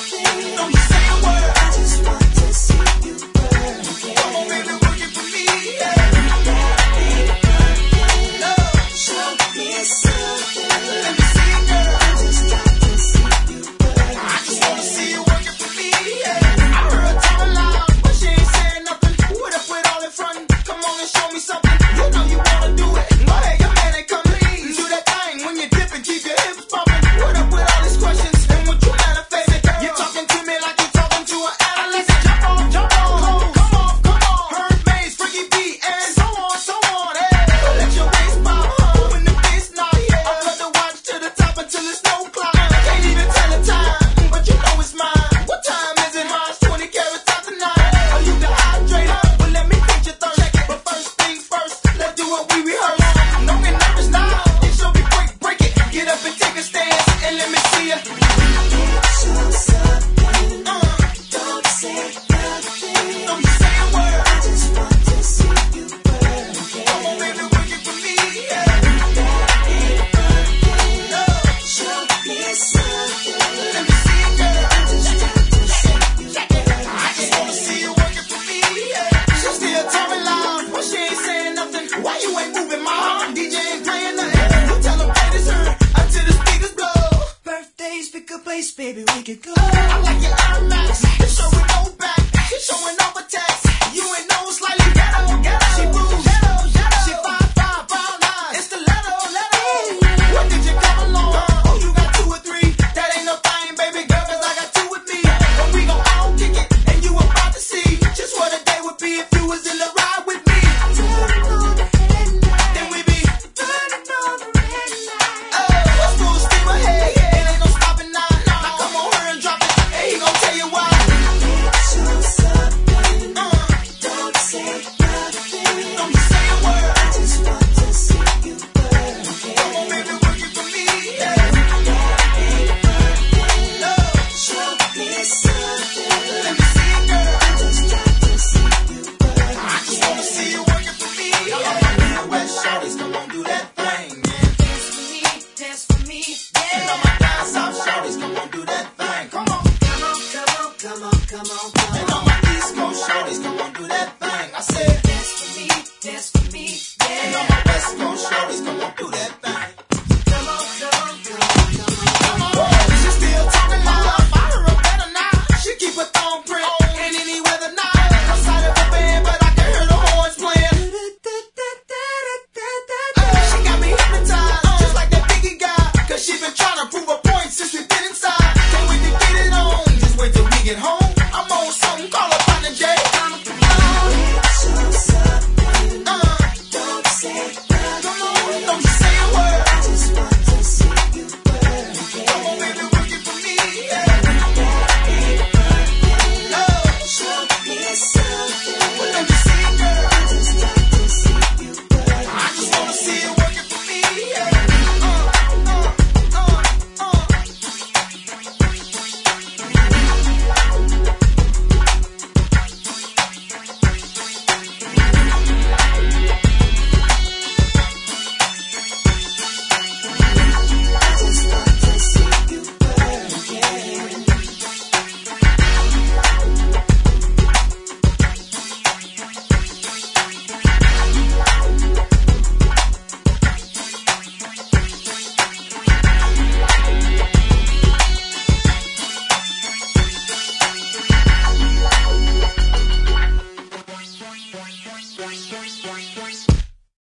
nothing. Don't you say a word. I just want to see you work. Come on, baby, work it for me. Yeah. Show me something. Let me see it, girl. I just got to see you work. I just want to see you working for me. Yeah. I heard her talking loud, but she ain't saying nothing. What up with all in front? Come on and show me something. You know you wanna do it. Go ahead, your man ain't come. Please do that thing when you're dipping, keep your hips pumping. What up with all these questions? And what you manifesting? You're talking to me like you're talking to an analyst. Jump on, come on. Herb Mays, Freaky B, and so on. Hey, let your waist pop, when the bass knock. I put the watch to the top until it's no clock. Can't even tell the time, but you know it's mine. What time is it? Mine's 20 carats after 9. Are you dehydrated? Well, let me quench your thirst. But first things first, let's do what we rehearse. Don't get nervous now. It should be break it. Get up and take a stand, and let me see ya. Show something. Don't say nothing. Don't you say a word. I just want to see you work. Come on, baby, work it for me. Yeah. Show me something. Let me see it, girl. I just got to see you work. I just want to see you working for me. Yeah. She still talking loud, but she ain't saying nothing. Why you ain't moving, my heart? DJ ain't playing nothing. You tell them play this her until the speakers blow. Birthdays, pick a place, baby, we could go. I like your Air Max. It's showing no back. She's showing off a text. You ain't no slightly ghetto. She moves. She 5'5", brown eyes. It's the letter. What did you come along? Oh, you got 2 or 3. That ain't no thing, baby girl, 'cause I got 2 with me. But we gon' all kick it, and you about to see just what a day would be if you was in the ride with me. Then we be burning on the red light. Let's full steam ahead. It ain't no stopping now. Now come on, hurry and drop it, and he gon' tell you why. Show something. Don't say nothing. Don't you say a word. I just want to see you work. Come on, baby, work it for me. Yeah. Show me something. Let me see it, girl. I just got to see you work. I just wanna see you working for me. Yeah. Midwest shorties, come on, do that thing. Yeah. Dance for me. Yeah. And all my down south shorties, come on, do that thing. Come on. And all my East Coast shorties, come on, do that thing. I said, dance for me. Yeah. And all my West Coast shorties, come on, do that thing.